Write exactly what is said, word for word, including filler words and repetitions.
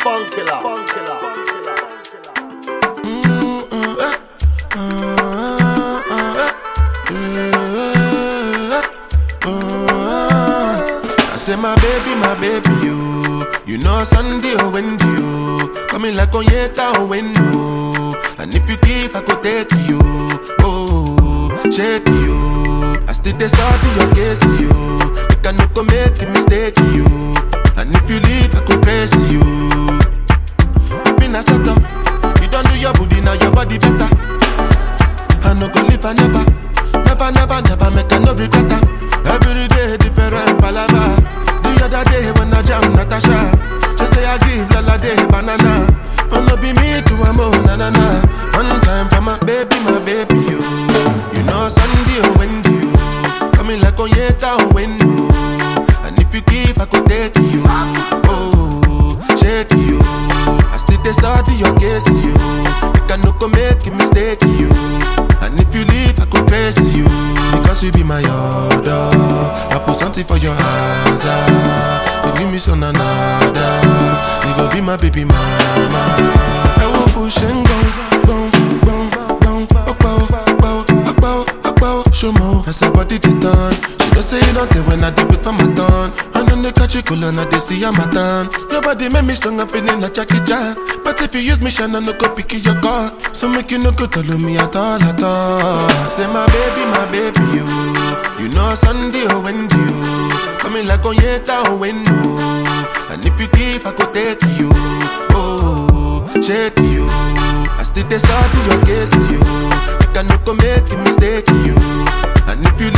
Funkilla, Funkilla, I say my baby, my baby, you You know Sunday or Wendy, you coming like Onyeka or Wendo. And if you give, I could take you. Oh, shake you. I still dey study your case, you You can no make a mistake, you And if you leave, I could praise you. I've been a setup. You don't do your booty, now your body better. I no go live, I never Never, never, never make a no regret. Every day different palava. The other day when I jam Natasha, she say I give Lala day banana. Oh no be me to a mo na na na. One time for my baby, my baby you. You know Sunday or Wendy you coming like Onyeka or Wendo. And if you give, I could take you. Oh, shake you. I still dey study your case you. You can no go make a mistake you. And if you leave, I could praise you. Because you be my order. I put something for your hands. Ah. You give me some nada. You go be my baby mama. I will push and go, go, go, go, go, go, go, go, go. Show more. As her body they turn. She don't say you don't care when I do it for my turn. And then they catch you cool and I they see I'm a turn. Your body make me strong, I'm feeling like Jackie Chan. But if you use me, shine, I no go pick your call. So make you no go tell me at all, at all. Say my baby, my baby, you You know Sunday or Wendy, you coming like Onyeka or Wendo. And if you give, I could take you. Oh, shake you. I still dey study your case, you You can no go make a mistake, you And if you